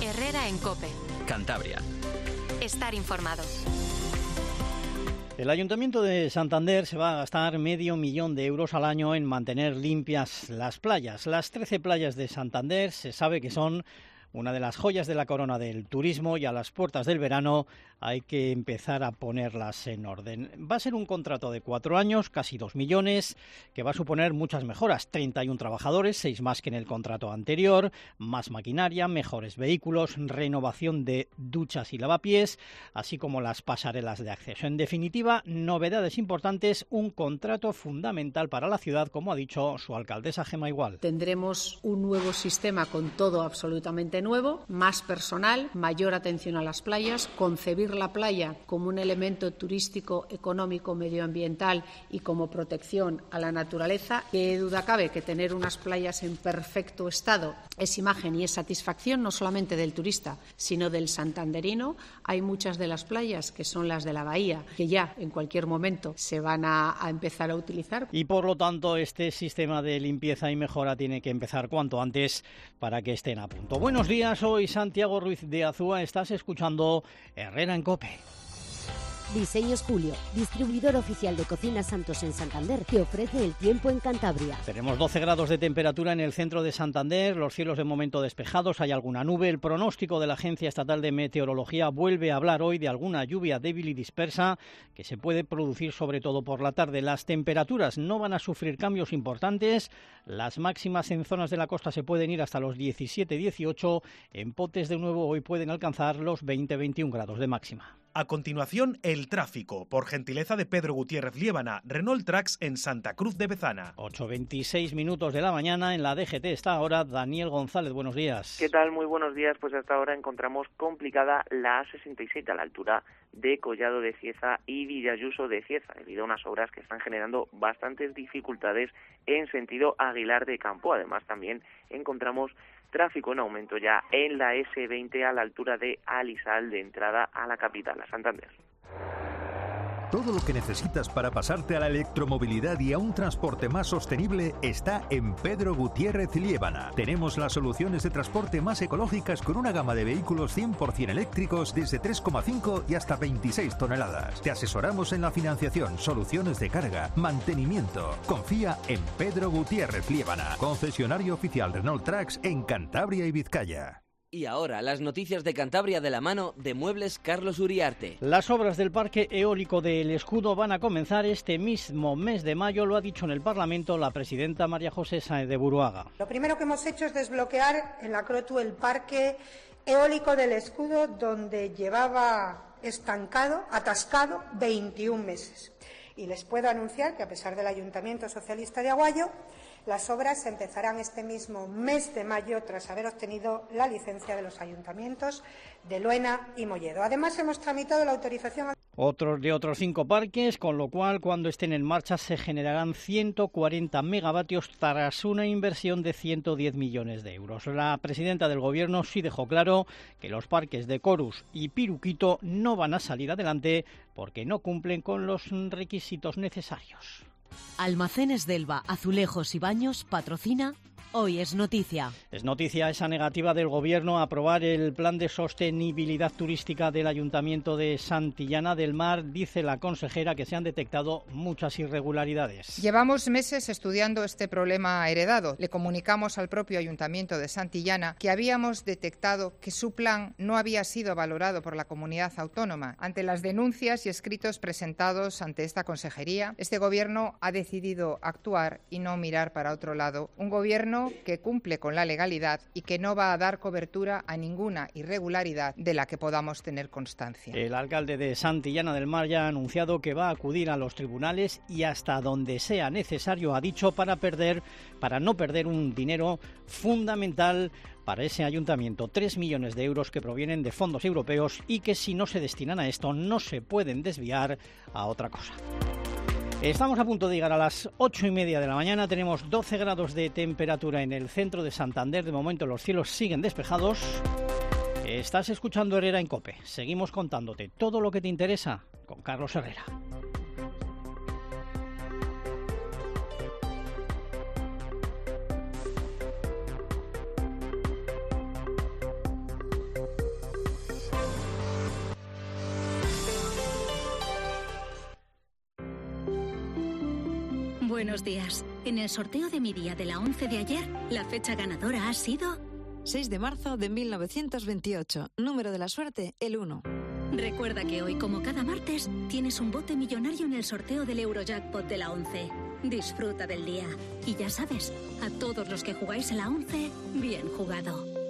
Herrera en COPE. Cantabria. Estar informado. El Ayuntamiento de Santander se va a gastar $500,000 al año en mantener limpias las playas. Las 13 playas de Santander se sabe que son una de las joyas de la corona del turismo y a las puertas del verano hay que empezar a ponerlas en orden. Va a ser un contrato de 4 años, casi 2 millones, que va a suponer muchas mejoras. 31 trabajadores, 6 más que en el contrato anterior, más maquinaria, mejores vehículos, renovación de duchas y lavapiés, así como las pasarelas de acceso. En definitiva, novedades importantes, un contrato fundamental para la ciudad, como ha dicho su alcaldesa Gemma Igual. Tendremos un nuevo sistema con todo absolutamente nuevo, más personal, mayor atención a las playas, concebir la playa como un elemento turístico, económico, medioambiental y como protección a la naturaleza. Qué duda cabe que tener unas playas en perfecto estado es imagen y es satisfacción no solamente del turista, sino del santanderino. Hay muchas de las playas que son las de la bahía, que ya en cualquier momento se van a empezar a utilizar. Y por lo tanto, este sistema de limpieza y mejora tiene que empezar cuanto antes para que estén a punto. Buenos días, soy Santiago Ruiz de Azúa, estás escuchando Herrera en COPE. Diseños Julio, distribuidor oficial de Cocinas Santos en Santander, te ofrece el tiempo en Cantabria. Tenemos 12 grados de temperatura en el centro de Santander, los cielos de momento despejados, hay alguna nube. El pronóstico de la Agencia Estatal de Meteorología vuelve a hablar hoy de alguna lluvia débil y dispersa que se puede producir sobre todo por la tarde. Las temperaturas no van a sufrir cambios importantes, las máximas en zonas de la costa se pueden ir hasta los 17-18, en Potes de nuevo hoy pueden alcanzar los 20-21 grados de máxima. A continuación, el tráfico, por gentileza de Pedro Gutiérrez Liébana, Renault Trax en Santa Cruz de Bezana. 8:26 minutos de la mañana, en la DGT está ahora Daniel González, buenos días. ¿Qué tal? Muy buenos días, pues hasta ahora encontramos complicada la A67 a la altura de Collado de Cieza y Villayuso de Cieza, debido a unas obras que están generando bastantes dificultades en sentido Aguilar de Campo. Además, también encontramos tráfico en aumento ya en la S20 a la altura de Alisal, de entrada a la capital, a Santander. Todo lo que necesitas para pasarte a la electromovilidad y a un transporte más sostenible está en Pedro Gutiérrez Liébana. Tenemos las soluciones de transporte más ecológicas con una gama de vehículos 100% eléctricos desde 3,5 y hasta 26 toneladas. Te asesoramos en la financiación, soluciones de carga, mantenimiento. Confía en Pedro Gutiérrez Liébana, concesionario oficial Renault Trax en Cantabria y Vizcaya. Y ahora, las noticias de Cantabria de la mano de Muebles Carlos Uriarte. Las obras del Parque Eólico del Escudo van a comenzar este mismo mes de mayo, lo ha dicho en el Parlamento la presidenta María José Sáenz de Buruaga. Lo primero que hemos hecho es desbloquear en la Crotu el Parque Eólico del Escudo, donde llevaba estancado, atascado, 21 meses. Y les puedo anunciar que, a pesar del Ayuntamiento Socialista de Aguayo, las obras empezarán este mismo mes de mayo tras haber obtenido la licencia de los ayuntamientos de Luena y Molledo. Además, hemos tramitado la autorización de otros 5 parques, con lo cual cuando estén en marcha se generarán 140 megavatios tras una inversión de 110 millones de euros. La presidenta del Gobierno sí dejó claro que los parques de Corus y Piruquito no van a salir adelante porque no cumplen con los requisitos necesarios. Almacenes Delva, Azulejos y Baños patrocina Hoy es Noticia. Es noticia esa negativa del Gobierno a aprobar el plan de sostenibilidad turística del Ayuntamiento de Santillana del Mar. Dice la consejera que se han detectado muchas irregularidades. Llevamos meses estudiando este problema heredado. Le comunicamos al propio Ayuntamiento de Santillana que habíamos detectado que su plan no había sido valorado por la comunidad autónoma. Ante las denuncias y escritos presentados ante esta consejería, este Gobierno ha decidido actuar y no mirar para otro lado. Un Gobierno que cumple con la legalidad y que no va a dar cobertura a ninguna irregularidad de la que podamos tener constancia. El alcalde de Santillana del Mar ya ha anunciado que va a acudir a los tribunales y hasta donde sea necesario, ha dicho, para no perder un dinero fundamental para ese ayuntamiento, 3 millones de euros que provienen de fondos europeos y que si no se destinan a esto no se pueden desviar a otra cosa. Estamos a punto de llegar a las 8:30 de la mañana, tenemos 12 grados de temperatura en el centro de Santander, de momento los cielos siguen despejados. Estás escuchando Herrera en COPE, seguimos contándote todo lo que te interesa con Carlos Herrera. Buenos días. En el sorteo de mi día de la 11 de ayer, la fecha ganadora ha sido 6 de marzo de 1928. Número de la suerte, el 1. Recuerda que hoy, como cada martes, tienes un bote millonario en el sorteo del Eurojackpot de la 11. Disfruta del día. Y ya sabes, a todos los que jugáis a la 11, bien jugado.